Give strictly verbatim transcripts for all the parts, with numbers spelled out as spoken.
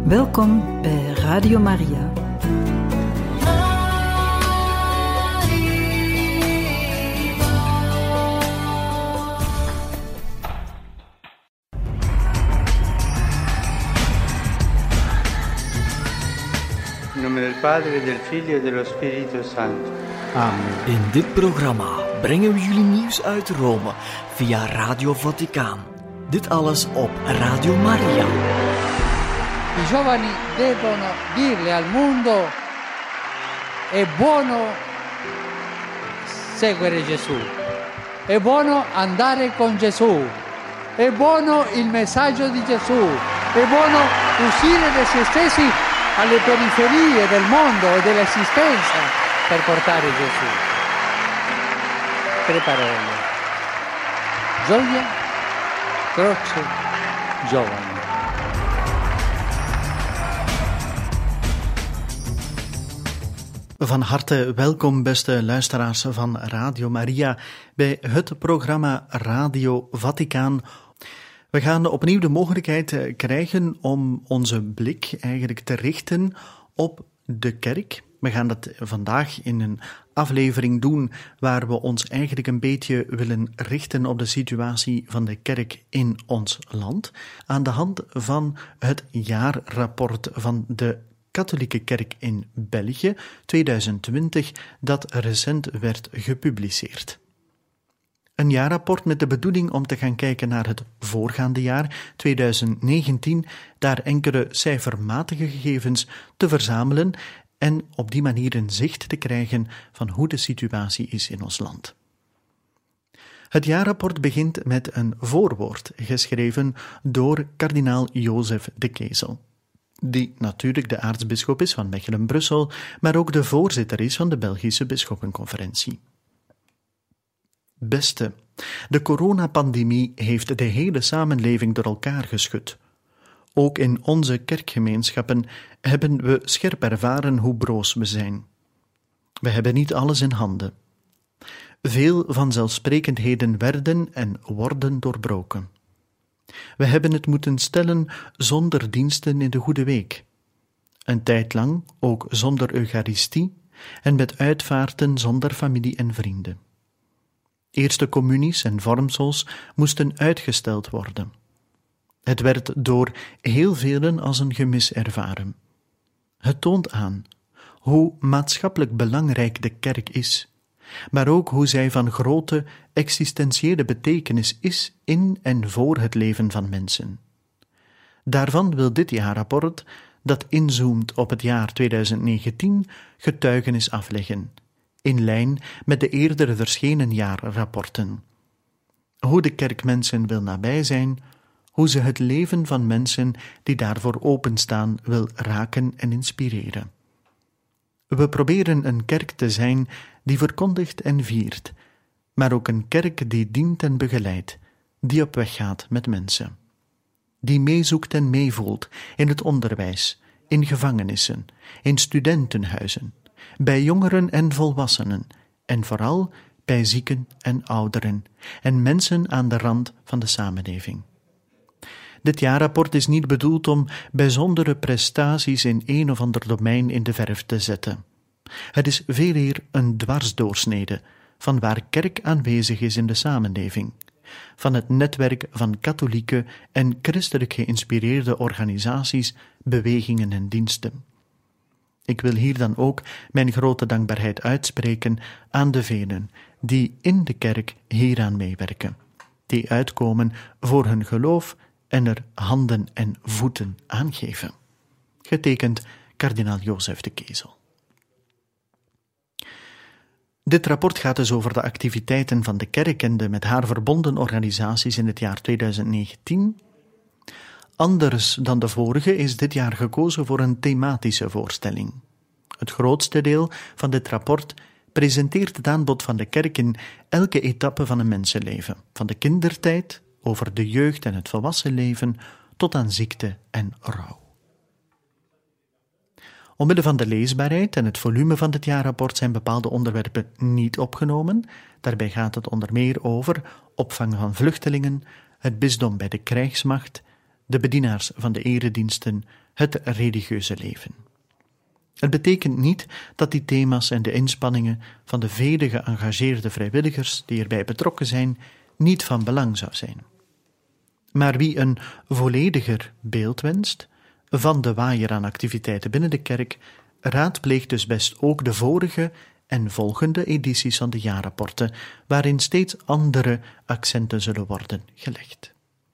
Welkom bij Radio Maria. In nome del Padre, del Figlio e dello Spirito Santo. Amen. In dit programma brengen we jullie nieuws uit Rome via Radio Vaticaan. Dit alles op Radio Maria. I giovani devono dirle al mondo: è buono seguire Gesù, è buono andare con Gesù, è buono il messaggio di Gesù, è buono uscire da se stessi alle periferie del mondo e dell'esistenza per portare Gesù. Tre parole: gioia, croce, giovani. Van harte welkom, beste luisteraars van Radio Maria, bij het programma Radio Vaticaan. We gaan opnieuw de mogelijkheid krijgen om onze blik eigenlijk te richten op de kerk. We gaan dat vandaag in een aflevering doen waar we ons eigenlijk een beetje willen richten op de situatie van de kerk in ons land, aan de hand van het jaarrapport van de Katholieke Kerk in België tweeduizend twintig, dat recent werd gepubliceerd. Een jaarrapport met de bedoeling om te gaan kijken naar het voorgaande jaar, tweeduizend negentien, daar enkele cijfermatige gegevens te verzamelen en op die manier een zicht te krijgen van hoe de situatie is in ons land. Het jaarrapport begint met een voorwoord, geschreven door kardinaal Jozef de Kezel, die natuurlijk de aartsbisschop is van Mechelen-Brussel, maar ook de voorzitter is van de Belgische Bisschoppenconferentie. Beste, de coronapandemie heeft de hele samenleving door elkaar geschud. Ook in onze kerkgemeenschappen hebben we scherp ervaren hoe broos we zijn. We hebben niet alles in handen. Veel vanzelfsprekendheden werden en worden doorbroken. We hebben het moeten stellen zonder diensten in de Goede Week. Een tijd lang ook zonder Eucharistie en met uitvaarten zonder familie en vrienden. Eerste communies en vormsels moesten uitgesteld worden. Het werd door heel velen als een gemis ervaren. Het toont aan hoe maatschappelijk belangrijk de kerk is, maar ook hoe zij van grote existentiële betekenis is in en voor het leven van mensen. Daarvan wil dit jaarrapport, dat inzoomt op het jaar tweeduizend negentien, getuigenis afleggen, in lijn met de eerder verschenen jaarrapporten. Hoe de kerk mensen wil nabij zijn, hoe ze het leven van mensen die daarvoor openstaan wil raken en inspireren. We proberen een kerk te zijn die verkondigt en viert, maar ook een kerk die dient en begeleidt, die op weg gaat met mensen. Die meezoekt en meevoelt in het onderwijs, in gevangenissen, in studentenhuizen, bij jongeren en volwassenen en vooral bij zieken en ouderen en mensen aan de rand van de samenleving. Dit jaarrapport is niet bedoeld om bijzondere prestaties in een of ander domein in de verf te zetten. Het is veel eer een dwarsdoorsnede van waar kerk aanwezig is in de samenleving, van het netwerk van katholieke en christelijk geïnspireerde organisaties, bewegingen en diensten. Ik wil hier dan ook mijn grote dankbaarheid uitspreken aan de velen die in de kerk hieraan meewerken, die uitkomen voor hun geloof en er handen en voeten aangeven. Getekend kardinaal Jozef de Kezel. Dit rapport gaat dus over de activiteiten van de kerk en de met haar verbonden organisaties in het jaar tweeduizend negentien. Anders dan de vorige is dit jaar gekozen voor een thematische voorstelling. Het grootste deel van dit rapport presenteert het aanbod van de kerk in elke etappe van een mensenleven, van de kindertijd, over de jeugd en het volwassen leven, tot aan ziekte en rouw. Omwille van de leesbaarheid en het volume van dit jaarrapport zijn bepaalde onderwerpen niet opgenomen. Daarbij gaat het onder meer over opvang van vluchtelingen, het bisdom bij de krijgsmacht, de bedienaars van de erediensten, het religieuze leven. Het betekent niet dat die thema's en de inspanningen van de vele geëngageerde vrijwilligers die erbij betrokken zijn, niet van belang zou zijn. Maar wie een vollediger beeld wenst van de waaier aan activiteiten binnen de kerk, raadpleegt dus best ook de vorige en volgende edities van de jaarrapporten, waarin steeds andere accenten zullen worden gelegd.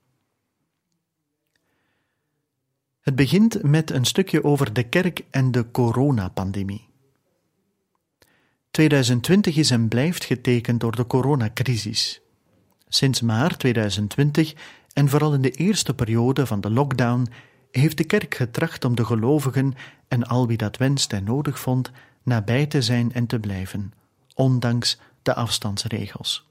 Het begint met een stukje over de kerk en de coronapandemie. tweeduizend twintig is en blijft getekend door de coronacrisis. Sinds maart tweeduizend twintig en vooral in de eerste periode van de lockdown heeft de kerk getracht om de gelovigen en al wie dat wenst en nodig vond nabij te zijn en te blijven, ondanks de afstandsregels.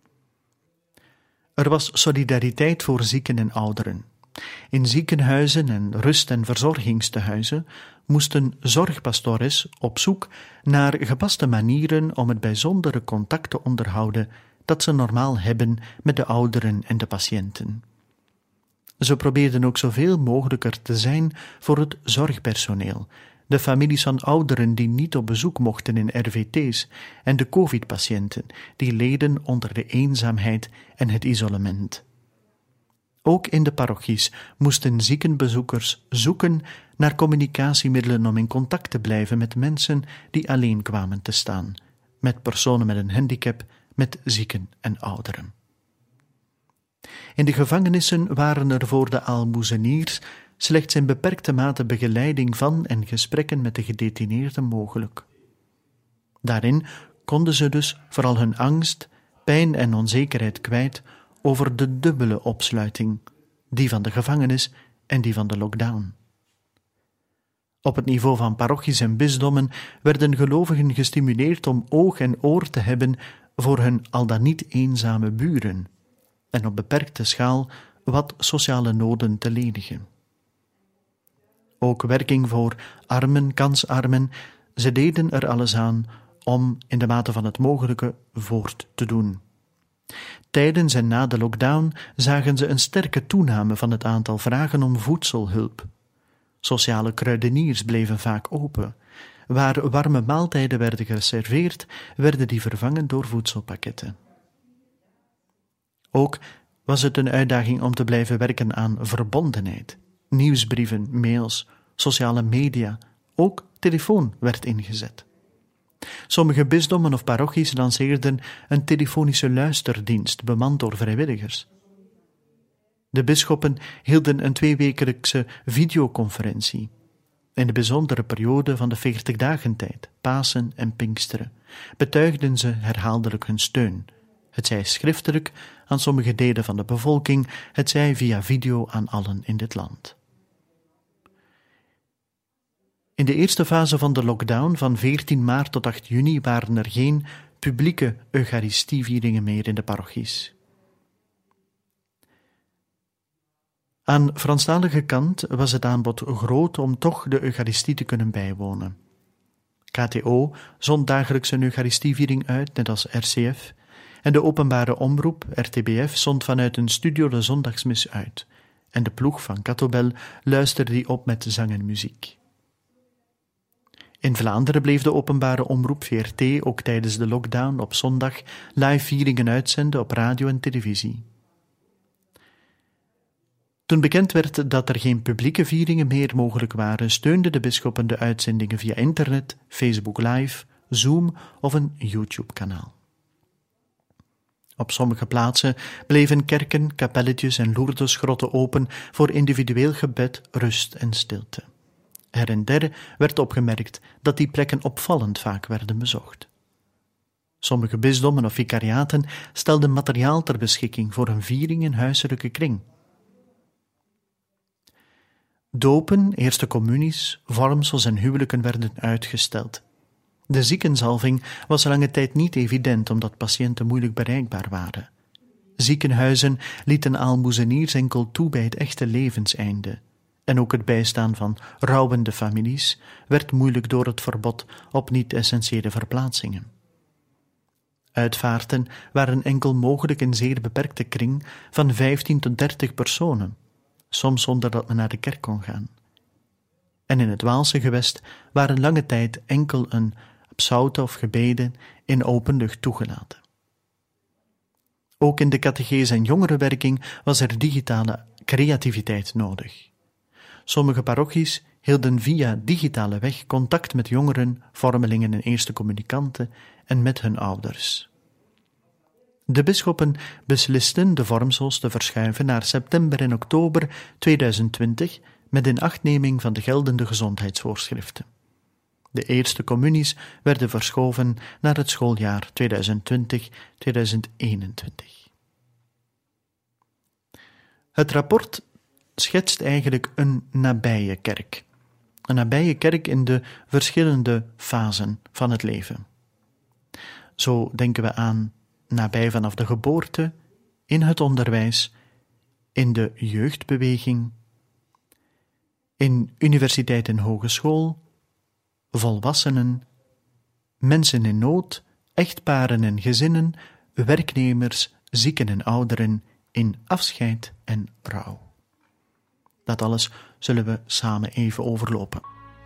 Er was solidariteit voor zieken en ouderen. In ziekenhuizen en rust- en verzorgingstehuizen moesten zorgpastores op zoek naar gepaste manieren om het bijzondere contact te onderhouden dat ze normaal hebben met de ouderen en de patiënten. Ze probeerden ook zoveel mogelijk er te zijn voor het zorgpersoneel, de families van ouderen die niet op bezoek mochten in R V T's en de covid-patiënten die leden onder de eenzaamheid en het isolement. Ook in de parochies moesten ziekenbezoekers zoeken naar communicatiemiddelen om in contact te blijven met mensen die alleen kwamen te staan, met personen met een handicap, met zieken en ouderen. In de gevangenissen waren er voor de aalmoezeniers slechts in beperkte mate begeleiding van en gesprekken met de gedetineerden mogelijk. Daarin konden ze dus vooral hun angst, pijn en onzekerheid kwijt over de dubbele opsluiting, die van de gevangenis en die van de lockdown. Op het niveau van parochies en bisdommen werden gelovigen gestimuleerd om oog en oor te hebben voor hun al dan niet eenzame buren en op beperkte schaal wat sociale noden te lenigen. Ook werking voor armen, kansarmen, ze deden er alles aan om in de mate van het mogelijke voort te doen. Tijdens en na de lockdown zagen ze een sterke toename van het aantal vragen om voedselhulp. Sociale kruideniers bleven vaak open. Waar warme maaltijden werden geserveerd, werden die vervangen door voedselpakketten. Ook was het een uitdaging om te blijven werken aan verbondenheid. Nieuwsbrieven, mails, sociale media, ook telefoon werd ingezet. Sommige bisdommen of parochies lanceerden een telefonische luisterdienst bemand door vrijwilligers. De bisschoppen hielden een tweewekelijkse videoconferentie in de bijzondere periode van de veertig-dagentijd, Pasen en Pinksteren, betuigden ze herhaaldelijk hun steun, hetzij schriftelijk aan sommige delen van de bevolking, hetzij via video aan allen in dit land. In de eerste fase van de lockdown van veertien maart tot acht juni waren er geen publieke eucharistievieringen meer in de parochies. Aan Franstalige kant was het aanbod groot om toch de eucharistie te kunnen bijwonen. K T O zond dagelijks een eucharistieviering uit, net als R C F, en de openbare omroep, R T B F, zond vanuit een studio de zondagsmis uit, en de ploeg van Catobel luisterde die op met zang en muziek. In Vlaanderen bleef de openbare omroep V R T ook tijdens de lockdown op zondag live vieringen uitzenden op radio en televisie. Toen bekend werd dat er geen publieke vieringen meer mogelijk waren, steunden de bisschoppen de uitzendingen via internet, Facebook Live, Zoom of een YouTube-kanaal. Op sommige plaatsen bleven kerken, kapelletjes en Lourdesgrotten open voor individueel gebed, rust en stilte. Her en der werd opgemerkt dat die plekken opvallend vaak werden bezocht. Sommige bisdommen of vicariaten stelden materiaal ter beschikking voor een viering in huiselijke kring. Dopen, eerste communies, vormsels en huwelijken werden uitgesteld. De ziekenzalving was lange tijd niet evident omdat patiënten moeilijk bereikbaar waren. Ziekenhuizen lieten aalmoezeniers enkel toe bij het echte levenseinde. En ook het bijstaan van rouwende families werd moeilijk door het verbod op niet-essentiële verplaatsingen. Uitvaarten waren enkel mogelijk in zeer beperkte kring van vijftien tot dertig personen, soms zonder dat men naar de kerk kon gaan. en in het Waalse gewest waren lange tijd enkel een psaute of gebeden in open lucht toegelaten. Ook in de catechese en jongerenwerking was er digitale creativiteit nodig. Sommige parochies hielden via digitale weg contact met jongeren, vormelingen en eerste communicanten en met hun ouders. De bisschoppen beslisten de vormsels te verschuiven naar september en oktober tweeduizend twintig met inachtneming van de geldende gezondheidsvoorschriften. De eerste communies werden verschoven naar het schooljaar tweeduizend twintig tweeduizend eenentwintig. Het rapport schetst eigenlijk een nabije kerk. Een nabije kerk in de verschillende fasen van het leven. Zo denken we aan nabij vanaf de geboorte, in het onderwijs, in de jeugdbeweging, in universiteit en hogeschool, volwassenen, mensen in nood, echtparen en gezinnen, werknemers, zieken en ouderen, in afscheid en rouw. Dat alles zullen we samen even overlopen.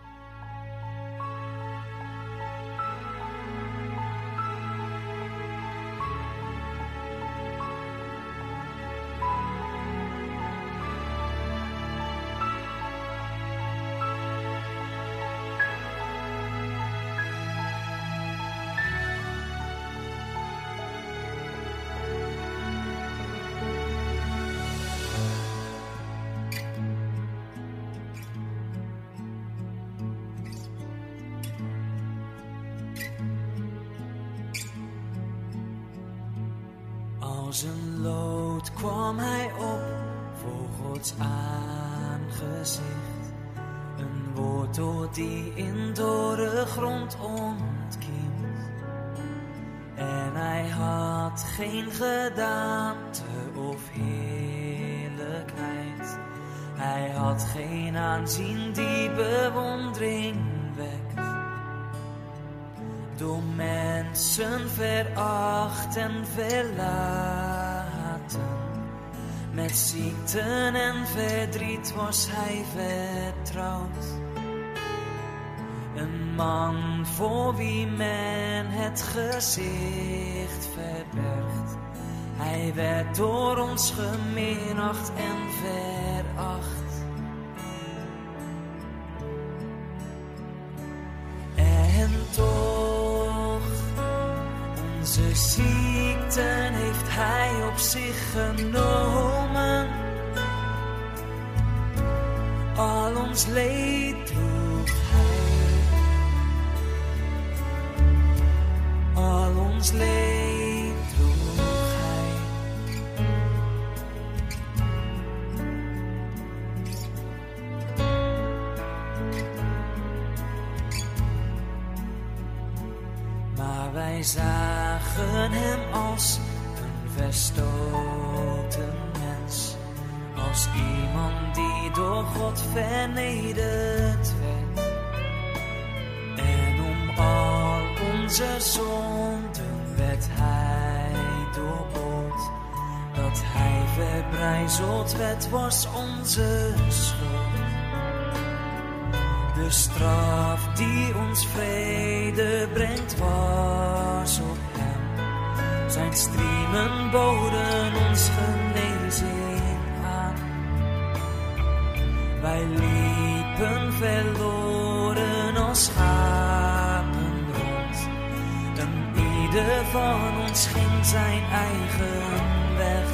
Als een lood kwam hij op voor Gods aangezicht. Een wortel die in dorre grond ontkiemt. En hij had geen gedaante of heerlijkheid. Hij had geen aanzien die bewondering wekt. Door mensen veracht en verlaten. Met ziekten en verdriet was hij vertrouwd. Een man voor wie men het gezicht verbergt. Hij werd door ons geminacht en veracht. En toch, onze ziekten heeft hij op zich genomen. Al ons leed droeg hij. Al ons leed droeg hij. Maar wij zagen hem als een verstoten mens. Als iemand die door God vernederd werd. En om al onze zonden werd hij doorboord. Dat hij verbrijzeld werd was onze schuld. De straf die ons vrede brengt was op hem. Zijn striemen boden ons genezing aan. Wij liepen verloren als schapen rond. En ieder van ons ging zijn eigen weg.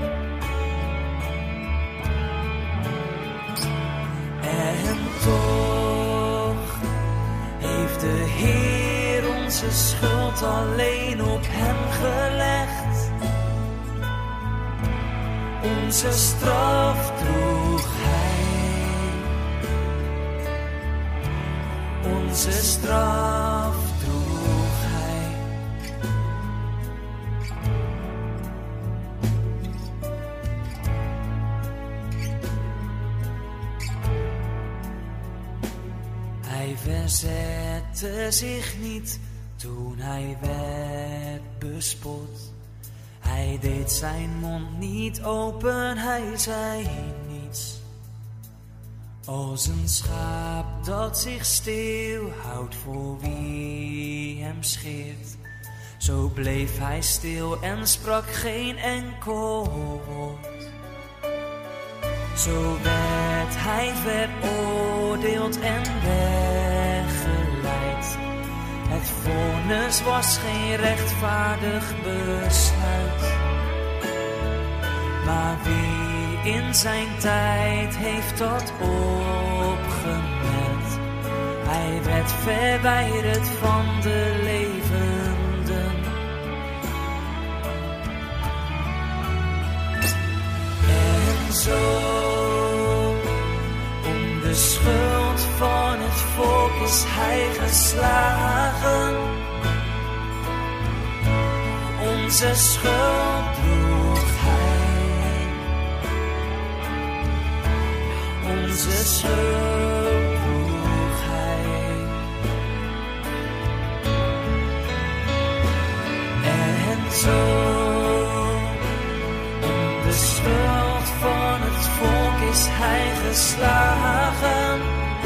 En toch heeft de Heer onze schuld alleen op hem gelegd. Onze straf droeg hij. Onze straf droeg hij. Hij verzette zich niet toen hij werd bespot. Hij deed zijn mond niet open, hij zei niets. Als een schaap dat zich stilhoudt voor wie hem scheert, zo bleef hij stil en sprak geen enkel woord. Zo werd hij veroordeeld en weggeleid. Het vonnis was geen rechtvaardig besluit. Maar wie in zijn tijd heeft dat opgemerkt? Hij werd verwijderd van de levenden. En zo, om de schuld van het volk is hij geslagen. Onze schuld droeg hij. Onze schuld droeg hij. En zo, om de schuld van het volk is hij geslagen.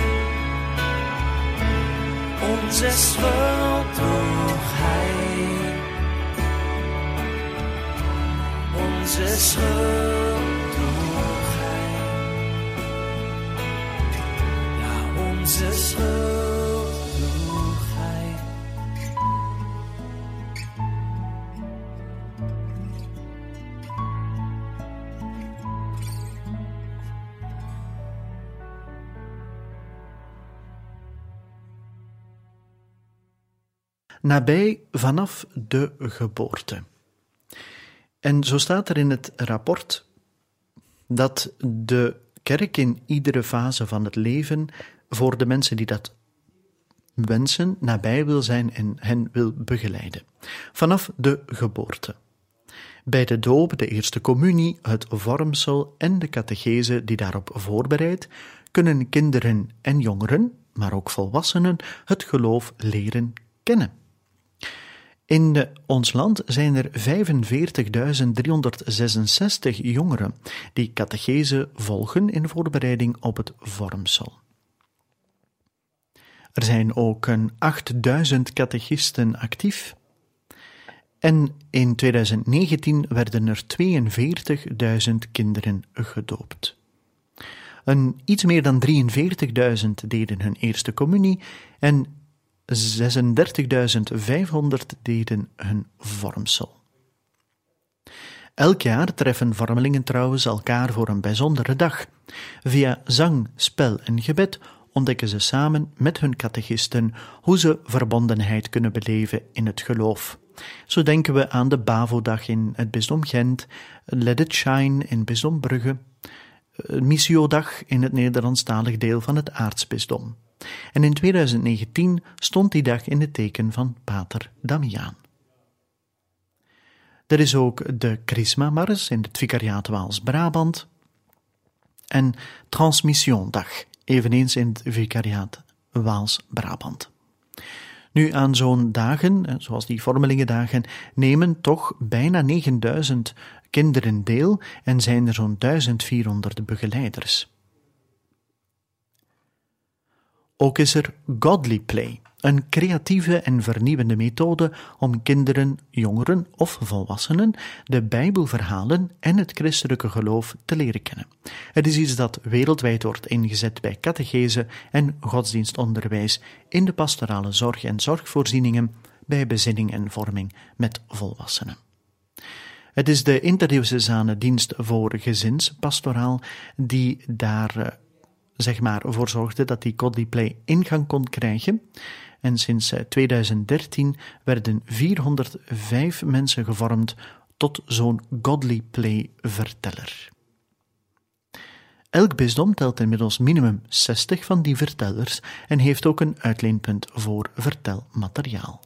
Onze schuld droeg hij. Onze schuld droeg hij. Ja, onze schuld droeg hij. Nabij vanaf de geboorte. En zo staat er in het rapport dat de kerk in iedere fase van het leven voor de mensen die dat wensen nabij wil zijn en hen wil begeleiden. Vanaf de geboorte. Bij de doop, de eerste communie, het vormsel en de catechese die daarop voorbereidt, kunnen kinderen en jongeren, maar ook volwassenen, het geloof leren kennen. In de, ons land zijn er vijfenveertigduizend driehonderdzesenzestig jongeren die catechese volgen in voorbereiding op het vormsel. Er zijn ook een achtduizend catechisten actief en in tweeduizend negentien werden er tweeënveertigduizend kinderen gedoopt. Een iets meer dan drieënveertigduizend deden hun eerste communie en zesendertigduizend vijfhonderd deden hun vormsel. Elk jaar treffen vormelingen trouwens elkaar voor een bijzondere dag. Via zang, spel en gebed ontdekken ze samen met hun catechisten hoe ze verbondenheid kunnen beleven in het geloof. Zo denken we aan de Bavo-dag in het bisdom Gent, Let It Shine in bisdom Brugge, Missio-dag in het Nederlandstalig deel van het aartsbisdom. En in tweeduizend negentien stond die dag in het teken van Pater Damiaan. Er is ook de Chrisma-mars in het vicariaat Waals-Brabant en Transmissiondag, eveneens in het vicariaat Waals-Brabant. Nu, aan zo'n dagen, zoals die vormelingendagen, nemen toch bijna negenduizend kinderen deel en zijn er zo'n duizend vierhonderd begeleiders. Ook is er Godly Play, een creatieve en vernieuwende methode om kinderen, jongeren of volwassenen de Bijbelverhalen en het christelijke geloof te leren kennen. Het is iets dat wereldwijd wordt ingezet bij catechese en godsdienstonderwijs in de pastorale zorg en zorgvoorzieningen, bij bezinning en vorming met volwassenen. Het is de interdiocesane dienst voor gezinspastoraal die daar zeg maar voor zorgde dat die Godly Play ingang kon krijgen. En sinds tweeduizend dertien werden vierhonderdvijf mensen gevormd tot zo'n Godly Play verteller. Elk bisdom telt inmiddels minimum zestig van die vertellers en heeft ook een uitleenpunt voor vertelmateriaal.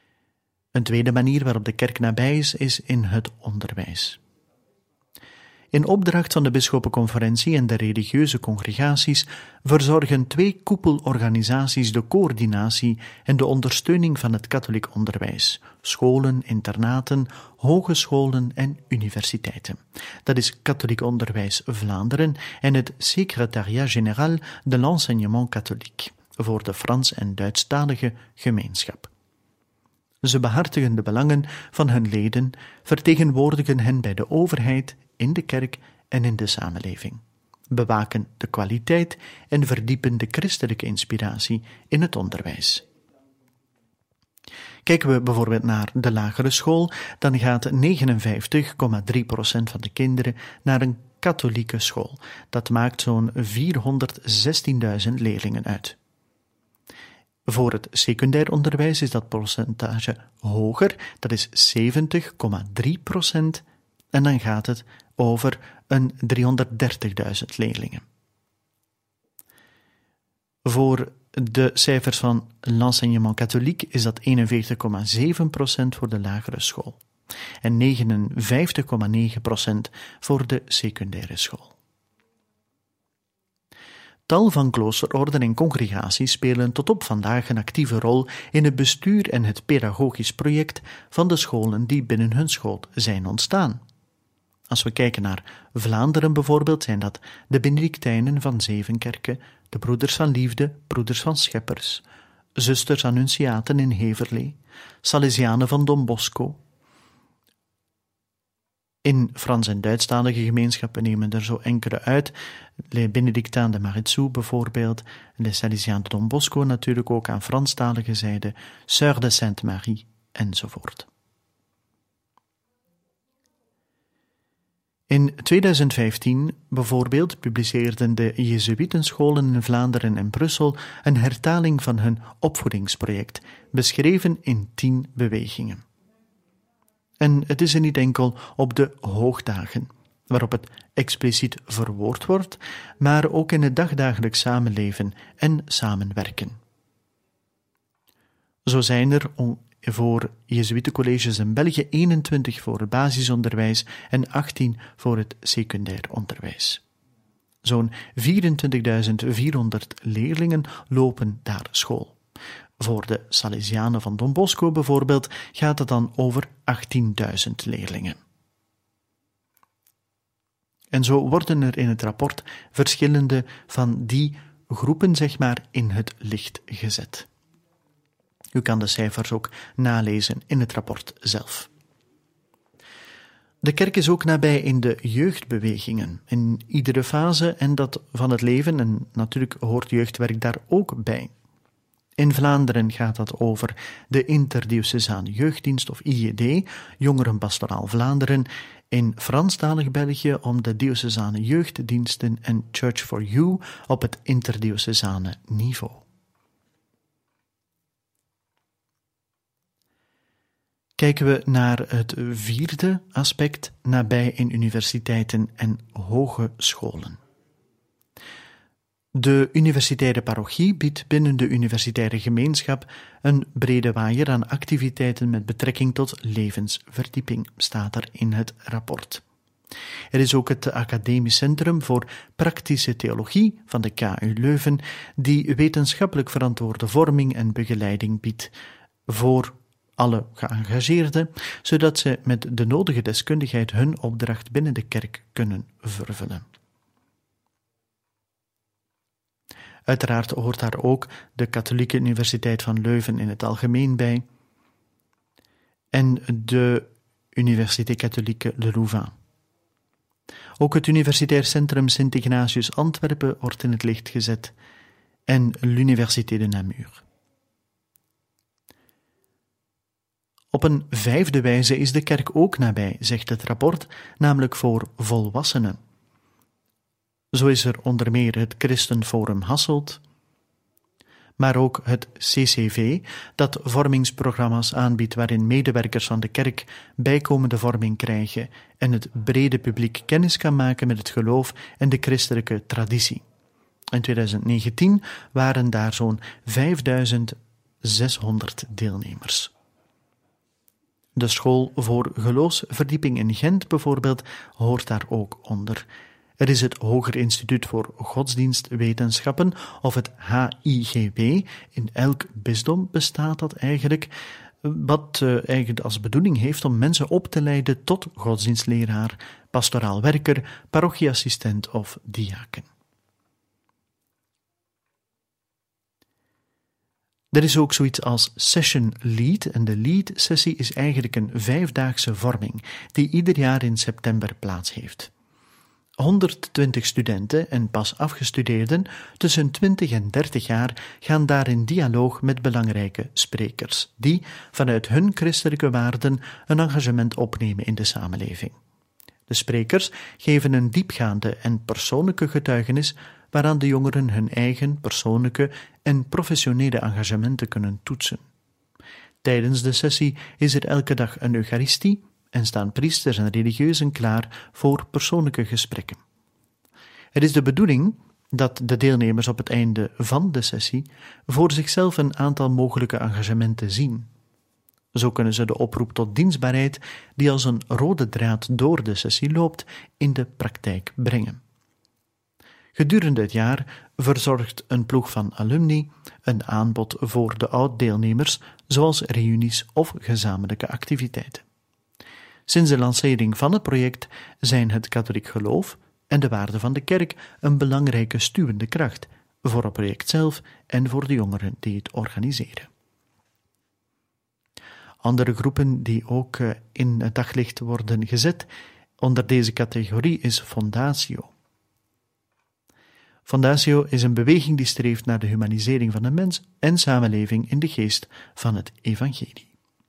Een tweede manier waarop de kerk nabij is, is in het onderwijs. In opdracht van de Bisschoppenconferentie en de religieuze congregaties verzorgen twee koepelorganisaties de coördinatie en de ondersteuning van het katholiek onderwijs, scholen, internaten, hogescholen en universiteiten. Dat is Katholiek Onderwijs Vlaanderen en het Secrétariat Général de l'Enseignement Catholique voor de Frans- en Duitsstalige gemeenschap. Ze behartigen de belangen van hun leden, vertegenwoordigen hen bij de overheid, in de kerk en in de samenleving, bewaken de kwaliteit en verdiepen de christelijke inspiratie in het onderwijs. Kijken we bijvoorbeeld naar de lagere school, dan gaat negenenvijftig komma drie procent van de kinderen naar een katholieke school. Dat maakt zo'n vierhonderdzestienduizend leerlingen uit. Voor het secundair onderwijs is dat percentage hoger, dat is zeventig komma drie procent, en dan gaat het over een driehonderddertigduizend leerlingen. Voor de cijfers van l'enseignement catholique is dat eenenveertig komma zeven procent voor de lagere school en negenenvijftig komma negen procent voor de secundaire school. Tal van kloosterorden en congregaties spelen tot op vandaag een actieve rol in het bestuur en het pedagogisch project van de scholen die binnen hun schoot zijn ontstaan. Als we kijken naar Vlaanderen bijvoorbeeld, zijn dat de Benedictijnen van Zevenkerken, de Broeders van Liefde, Broeders van Scheppers, Zusters Annunciaten in Heverlee, Salesianen van Don Bosco. In Frans- en Duitsstalige gemeenschappen nemen er zo enkele uit, Les Benedictins de Maritzou bijvoorbeeld, Les Salesianen de Don Bosco natuurlijk ook aan Franstalige zijde, Sœurs de Sainte-Marie enzovoort. In tweeduizend vijftien bijvoorbeeld publiceerden de Jezuïtenscholen in Vlaanderen en Brussel een hertaling van hun opvoedingsproject, beschreven in tien bewegingen. En het is er niet enkel op de hoogdagen, waarop het expliciet verwoord wordt, maar ook in het dagdagelijks samenleven en samenwerken. Zo zijn er voor Jezuïetencolleges in België eenentwintig voor het basisonderwijs en achttien voor het secundair onderwijs. Zo'n vierentwintigduizend vierhonderd leerlingen lopen daar school. Voor de Salesianen van Don Bosco bijvoorbeeld gaat het dan over achttienduizend leerlingen. En zo worden er in het rapport verschillende van die groepen, zeg maar, in het licht gezet. U kan de cijfers ook nalezen in het rapport zelf. De kerk is ook nabij in de jeugdbewegingen, in iedere fase en dat van het leven, en natuurlijk hoort jeugdwerk daar ook bij. In Vlaanderen gaat dat over de Interdiocesane Jeugddienst of I J D, Jongerenpastoraal Vlaanderen, in Franstalig België om de diocesane jeugddiensten en Church for You op het interdiocesane niveau. Kijken we naar het vierde aspect, nabij in universiteiten en hogescholen. De universitaire parochie biedt binnen de universitaire gemeenschap een brede waaier aan activiteiten met betrekking tot levensverdieping, staat er in het rapport. Er is ook het Academisch Centrum voor Praktische Theologie van de K U Leuven, die wetenschappelijk verantwoorde vorming en begeleiding biedt voor alle geëngageerden, zodat ze met de nodige deskundigheid hun opdracht binnen de kerk kunnen vervullen. Uiteraard hoort daar ook de Katholieke Universiteit van Leuven in het algemeen bij en de Université Catholique de Louvain. Ook het Universitair Centrum Sint Ignatius Antwerpen wordt in het licht gezet en l'Université de Namur. Op een vijfde wijze is de kerk ook nabij, zegt het rapport, namelijk voor volwassenen. Zo is er onder meer het Christenforum Hasselt, maar ook het C C V, dat vormingsprogramma's aanbiedt waarin medewerkers van de kerk bijkomende vorming krijgen en het brede publiek kennis kan maken met het geloof en de christelijke traditie. In tweeduizend negentien waren daar zo'n vijfduizend zeshonderd deelnemers. De school voor geloofsverdieping in Gent bijvoorbeeld hoort daar ook onder. Er is het Hoger Instituut voor Godsdienstwetenschappen, of het H I G W. In elk bisdom bestaat dat eigenlijk, wat uh, eigenlijk als bedoeling heeft om mensen op te leiden tot godsdienstleraar, pastoraal werker, parochieassistent of diaken. Er is ook zoiets als Session Lead en de Lead-sessie is eigenlijk een vijfdaagse vorming die ieder jaar in september plaats heeft. honderdtwintig studenten en pas afgestudeerden tussen twintig en dertig jaar gaan daar in dialoog met belangrijke sprekers, die vanuit hun christelijke waarden een engagement opnemen in de samenleving. De sprekers geven een diepgaande en persoonlijke getuigenis waaraan de jongeren hun eigen persoonlijke en professionele engagementen kunnen toetsen. Tijdens de sessie is er elke dag een eucharistie en staan priesters en religieuzen klaar voor persoonlijke gesprekken. Het is de bedoeling dat de deelnemers op het einde van de sessie voor zichzelf een aantal mogelijke engagementen zien. Zo kunnen ze de oproep tot dienstbaarheid, die als een rode draad door de sessie loopt, in de praktijk brengen. Gedurende het jaar verzorgt een ploeg van alumni een aanbod voor de oud-deelnemers, zoals reunies of gezamenlijke activiteiten. Sinds de lancering van het project zijn het katholiek geloof en de waarden van de kerk een belangrijke stuwende kracht voor het project zelf en voor de jongeren die het organiseren. Andere groepen die ook in het daglicht worden gezet onder deze categorie is Fondatio. Fondatio is een beweging die streeft naar de humanisering van de mens en samenleving in de geest van het evangelie.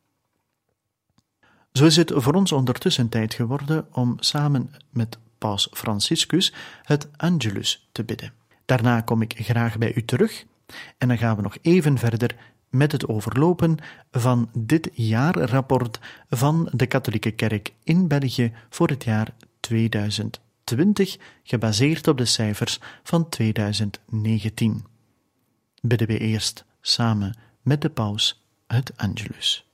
Zo is het voor ons ondertussen tijd geworden om samen met Paus Franciscus het Angelus te bidden. Daarna kom ik graag bij u terug en dan gaan we nog even verder met het overlopen van dit jaarrapport van de katholieke kerk in België voor het jaar tweeduizend twintig, gebaseerd op de cijfers van tweeduizend negentien. Bidden we eerst samen met de paus het Angelus.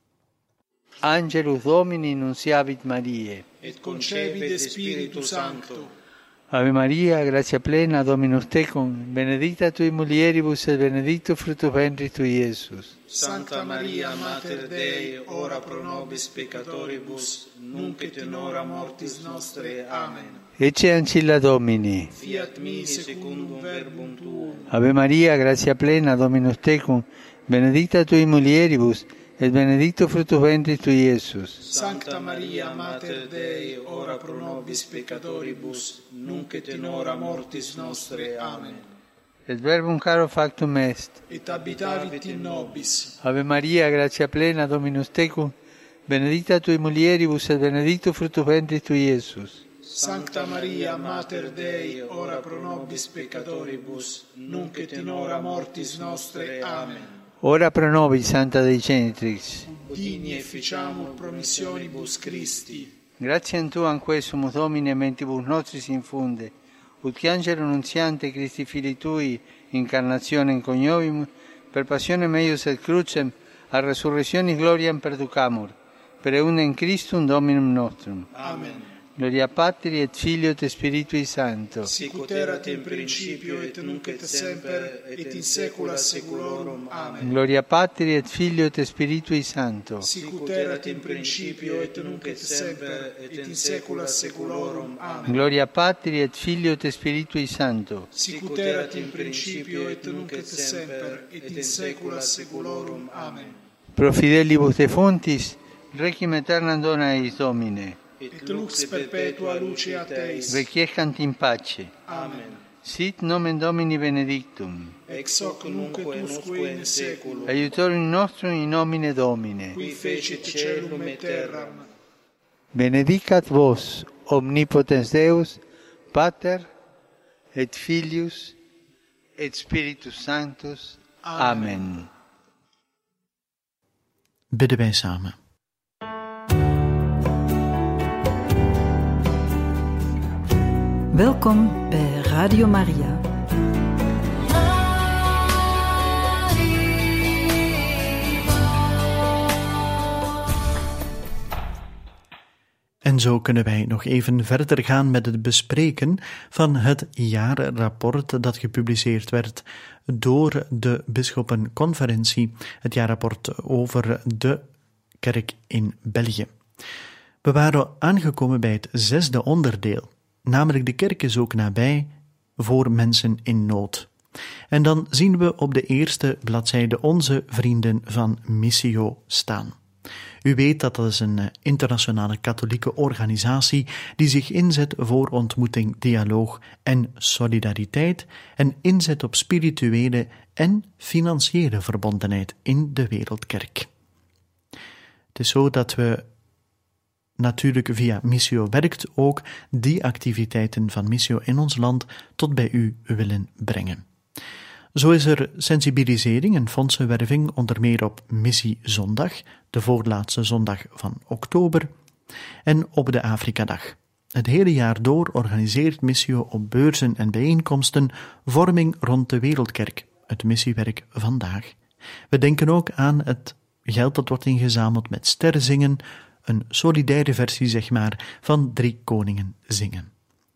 Angelus Domini nunciavit Mariae. Et concepit Spiritus Sancto. Ave Maria, gratia plena, Dominus tecum, benedicta tui mulieribus et benedictus fructus ventris tui, Iesus. Sancta Maria, Mater Dei, ora pro nobis peccatoribus, nunc et in hora mortis nostre. Amen. Ecce ancilla Domini. Fiat mi secundum verbum tuum. Ave Maria, gratia plena, Dominus tecum, benedicta tui mulieribus, et benedictus fructus ventris tui, Iesus. Sancta Maria, Mater Dei, ora pro nobis peccatoribus, nunc et in hora mortis nostre. Amen. Et verbum caro factum est. Et habitavit in nobis. Ave Maria, gratia plena, Dominus tecum, benedicta tui mulieribus, et benedictus fructus ventris tui, Iesus. Sancta Maria, Mater Dei, ora pro nobis peccatoribus, nunc et in hora mortis nostre. Amen. Ora pro nobis, Santa Dei Genitrix. Digni efficiamur promissionibus Christi. Gratiam Tuam quesumus, Domine, mentibus nostris infunde, ut che angelo nunziante Christi Filii Tui, incarnationem coniovimus, per passionem eius et crucem, a resurrectionis gloriam perducamur, per eundem Christum Dominum nostrum. Amen. Gloria Patri et Filio et Spiritui Sancto. Sicut erat in principio et nunc et semper et in saecula saeculorum. Amen. Gloria Patri et Filio et Spiritui Sancto. Sicut erat in principio et nunc et semper et in saecula saeculorum. Amen. Gloria Patri et Filio et Spiritui Sancto. Sicut erat in principio et nunc et semper et in saecula saeculorum. Amen. Pro fidelibus defuntis, requiem aeternam dona eis Domine. Et lux perpetua luceat eis. Requiescant in pace. Amen. Sit nomen Domini benedictum. Ex hoc nunc et usque in saeculum. Aiutorium nostrum in nomine Domine. Qui fecit caelum et terram. Benedicat vos, omnipotens Deus, Pater, et Filius, et Spiritus Sanctus. Amen. Amen. Bidden wij samen. Welkom bij Radio Maria. En zo kunnen wij nog even verder gaan met het bespreken van het jaarrapport dat gepubliceerd werd door de Bisschoppenconferentie, het jaarrapport over de kerk in België. We waren aangekomen bij het zesde onderdeel, namelijk de kerk is ook nabij voor mensen in nood. En dan zien we op de eerste bladzijde onze vrienden van Missio staan. U weet dat dat is een internationale katholieke organisatie die zich inzet voor ontmoeting, dialoog en solidariteit en inzet op spirituele en financiële verbondenheid in de wereldkerk. Het is zo dat we natuurlijk via Missio werkt ook die activiteiten van Missio in ons land tot bij u willen brengen. Zo is er sensibilisering en fondsenwerving onder meer op Missiezondag, de voorlaatste zondag van oktober, en op de Afrikadag. Het hele jaar door organiseert Missio op beurzen en bijeenkomsten vorming rond de wereldkerk, het missiewerk vandaag. We denken ook aan het geld dat wordt ingezameld met sterrenzingen, een solidaire versie, zeg maar, van Drie Koningen zingen.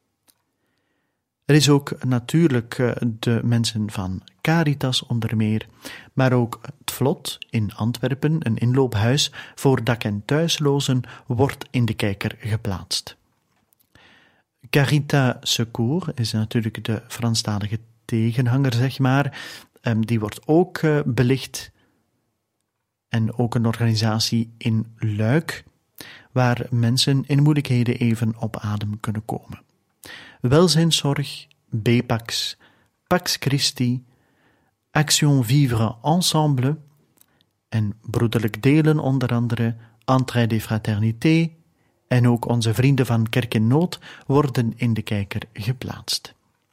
Er is ook natuurlijk de mensen van Caritas onder meer, maar ook het Vlot in Antwerpen, een inloophuis voor dak- en thuislozen, wordt in de kijker geplaatst. Caritas Secours is natuurlijk de Franstalige tegenhanger, zeg maar, die wordt ook belicht. En ook een organisatie in Luik, waar mensen in moeilijkheden even op adem kunnen komen. Welzijnszorg, B-Pax, Pax Christi, Action Vivre Ensemble en broederlijk delen onder andere, Entraide et Fraternité en ook onze vrienden van Kerk in Nood worden in de kijker geplaatst.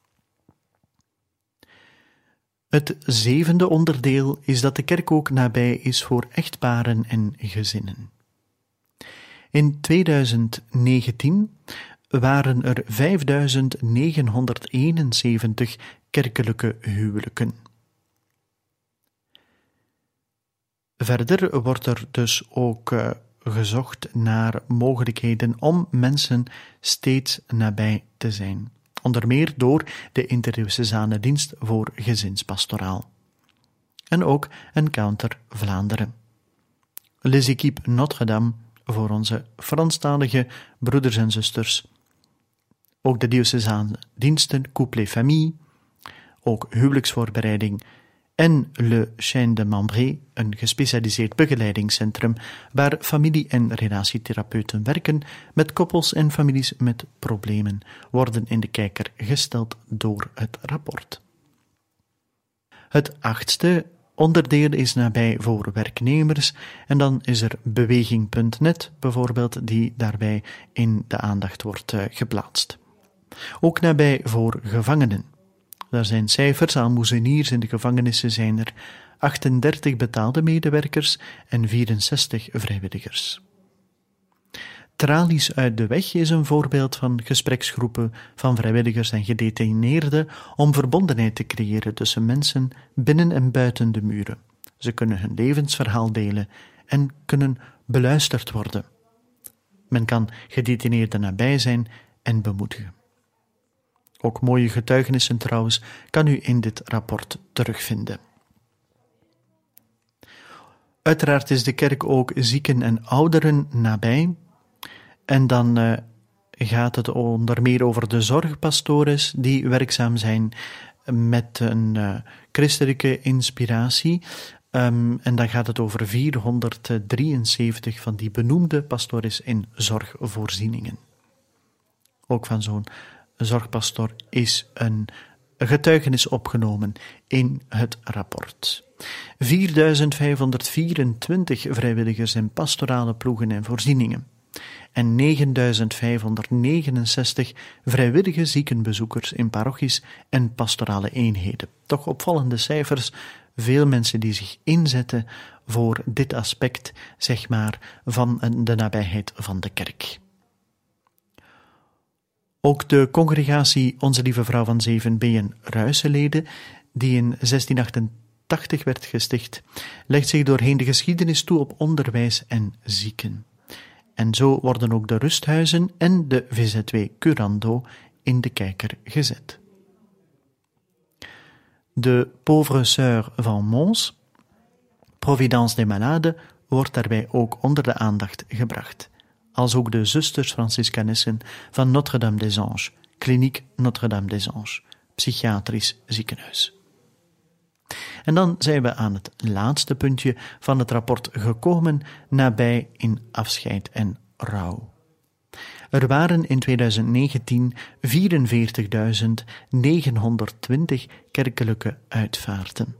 Het zevende onderdeel is dat de kerk ook nabij is voor echtparen en gezinnen. In tweeduizend negentien waren er vijfduizend negenhonderdeenenzeventig kerkelijke huwelijken. Verder wordt er dus ook uh, gezocht naar mogelijkheden om mensen steeds nabij te zijn. Onder meer door de Interdiocesane Dienst voor Gezinspastoraal. En ook Encounter Vlaanderen. Les Équipes Notre-Dame voor onze Franstalige broeders en zusters. Ook de diocesane diensten Couple et Famille, ook huwelijksvoorbereiding en Le Chêne de Membray, een gespecialiseerd begeleidingscentrum waar familie- en relatietherapeuten werken met koppels en families met problemen, worden in de kijker gesteld door het rapport. Het achtste onderdeel is nabij voor werknemers en dan is er beweging punt net bijvoorbeeld die daarbij in de aandacht wordt uh, geplaatst. Ook nabij voor gevangenen. Daar zijn cijfers, aalmoezeniers in de gevangenissen zijn er achtendertig betaalde medewerkers en vierenzestig vrijwilligers. Tralies uit de weg is een voorbeeld van gespreksgroepen van vrijwilligers en gedetineerden om verbondenheid te creëren tussen mensen binnen en buiten de muren. Ze kunnen hun levensverhaal delen en kunnen beluisterd worden. Men kan gedetineerden nabij zijn en bemoedigen. Ook mooie getuigenissen trouwens kan u in dit rapport terugvinden. Uiteraard is de kerk ook zieken en ouderen nabij. En dan uh, gaat het onder meer over de zorgpastores die werkzaam zijn met een uh, christelijke inspiratie. Um, en dan gaat het over vierhonderddrieënzeventig van die benoemde pastores in zorgvoorzieningen. Ook van zo'n zorgpastor is een getuigenis opgenomen in het rapport. vierduizend vijfhonderd vierentwintig vrijwilligers in pastorale ploegen en voorzieningen. En negenduizend vijfhonderd negenenzestig vrijwillige ziekenbezoekers in parochies en pastorale eenheden. Toch opvallende cijfers, veel mensen die zich inzetten voor dit aspect, zeg maar, van de nabijheid van de kerk. Ook de congregatie Onze Lieve Vrouw van Zevenbeeën Ruiselede, die in zestien achtentachtig werd gesticht, legt zich doorheen de geschiedenis toe op onderwijs en zieken. En zo worden ook de rusthuizen en de V Z W Curando in de kijker gezet. De Pauvre Sœur van Mons, Providence des Malades, wordt daarbij ook onder de aandacht gebracht, als ook de Zusters Franciscanessen van Notre-Dame des Anges, Kliniek Notre-Dame des Anges, psychiatrisch ziekenhuis. En dan zijn we aan het laatste puntje van het rapport gekomen, nabij in afscheid en rouw. Er waren in tweeduizend negentien vierenveertigduizend negenhonderdtwintig kerkelijke uitvaarten.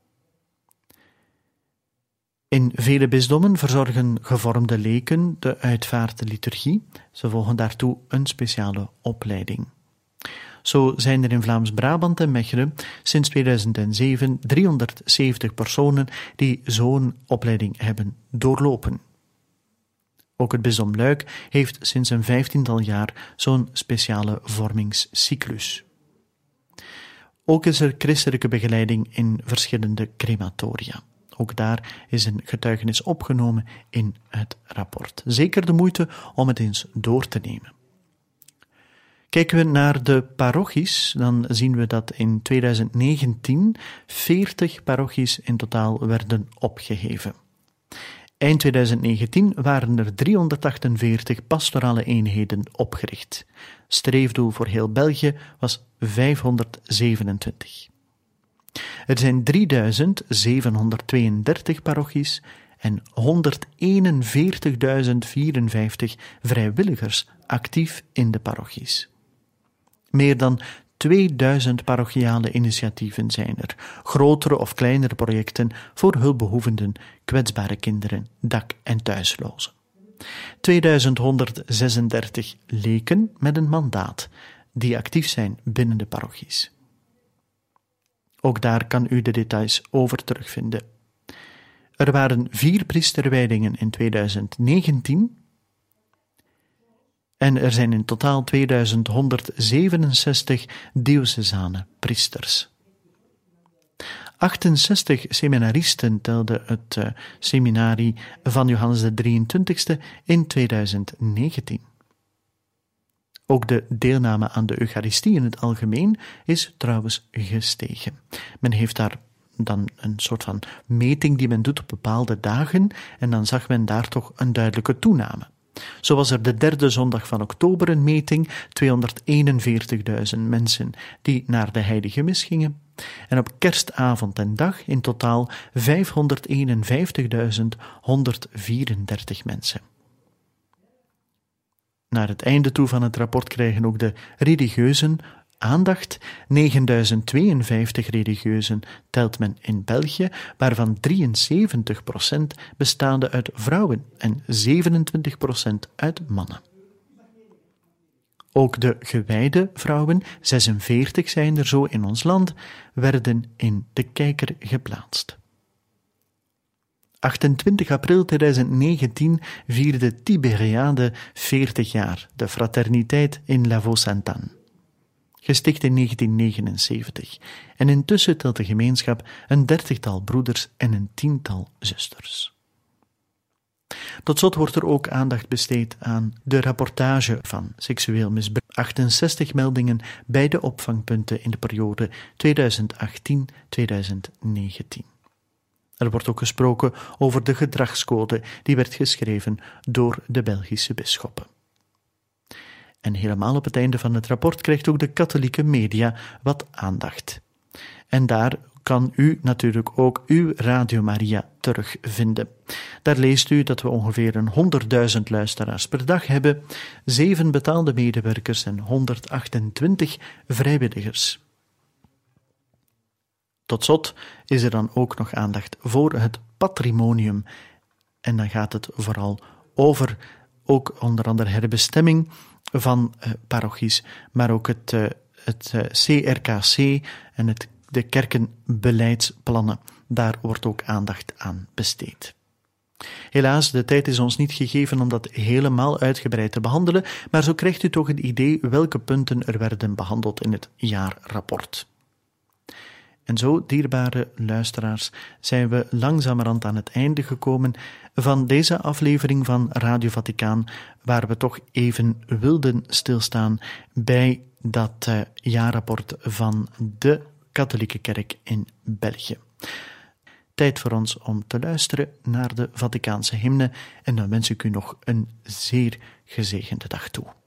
In vele bisdommen verzorgen gevormde leken de uitvaartliturgie. Ze volgen daartoe een speciale opleiding. Zo zijn er in Vlaams-Brabant en Mechelen sinds tweeduizend zeven driehonderdzeventig personen die zo'n opleiding hebben doorlopen. Ook het bisdom Luik heeft sinds een vijftiental jaar zo'n speciale vormingscyclus. Ook is er christelijke begeleiding in verschillende crematoria. Ook daar is een getuigenis opgenomen in het rapport. Zeker de moeite om het eens door te nemen. Kijken we naar de parochies, dan zien we dat in tweeduizend negentien veertig parochies in totaal werden opgeheven. Eind tweeduizend negentien waren er driehonderdachtenveertig pastorale eenheden opgericht. Streefdoel voor heel België was vijfhonderdzevenentwintig. Er zijn drieduizend zevenhonderdtweeëndertig parochies en honderdeenenveertigduizend vierenvijftig vrijwilligers actief in de parochies. Meer dan tweeduizend parochiale initiatieven zijn er, grotere of kleinere projecten voor hulpbehoevenden, kwetsbare kinderen, dak- en thuislozen. tweeduizend honderdzesendertig leken met een mandaat, die actief zijn binnen de parochies. Ook daar kan u de details over terugvinden. Er waren vier priesterwijdingen in tweeduizend negentien en er zijn in totaal tweeduizend honderdzevenenzestig diocesane priesters. achtenzestig seminaristen telde het uh, seminarie van Johannes de drieëntwintigste in tweeduizend negentien. Ook de deelname aan de Eucharistie in het algemeen is trouwens gestegen. Men heeft daar dan een soort van meting die men doet op bepaalde dagen en dan zag men daar toch een duidelijke toename. Zo was er de derde zondag van oktober een meting, tweehonderdeenenveertigduizend mensen die naar de heilige mis gingen. En op kerstavond en dag in totaal vijfhonderdeenenvijftigduizend honderdvierendertig mensen. Naar het einde toe van het rapport krijgen ook de religieuzen aandacht. negenduizend tweeënvijftig religieuzen telt men in België, waarvan drieënzeventig procent bestaande uit vrouwen en zevenentwintig procent uit mannen. Ook de gewijde vrouwen, zesenveertig zijn er zo in ons land, werden in de kijker geplaatst. achtentwintig april tweeduizend negentien vierde Tiberiade veertig jaar, de fraterniteit in La Vaux-Sainte-Anne. Gesticht in negentien negenenzeventig, en intussen telt de gemeenschap een dertigtal broeders en een tiental zusters. Tot slot wordt er ook aandacht besteed aan de rapportage van seksueel misbruik. achtenzestig meldingen bij de opvangpunten in de periode tweeduizend achttien tot tweeduizend negentien. Er wordt ook gesproken over de gedragscode die werd geschreven door de Belgische bisschoppen. En helemaal op het einde van het rapport krijgt ook de katholieke media wat aandacht. En daar kan u natuurlijk ook uw Radio Maria terugvinden. Daar leest u dat we ongeveer een honderdduizend luisteraars per dag hebben, zeven betaalde medewerkers en honderdachtentwintig vrijwilligers. Tot slot is er dan ook nog aandacht voor het patrimonium. En dan gaat het vooral over ook onder andere herbestemming van uh, parochies, maar ook het, uh, het uh, C R K C en het, de kerkenbeleidsplannen. Daar wordt ook aandacht aan besteed. Helaas, de tijd is ons niet gegeven om dat helemaal uitgebreid te behandelen, maar zo krijgt u toch een idee welke punten er werden behandeld in het jaarrapport. En zo, dierbare luisteraars, zijn we langzamerhand aan het einde gekomen van deze aflevering van Radio Vaticaan, waar we toch even wilden stilstaan bij dat uh, jaarrapport van de katholieke kerk in België. Tijd voor ons om te luisteren naar de Vaticaanse hymne en dan wens ik u nog een zeer gezegende dag toe.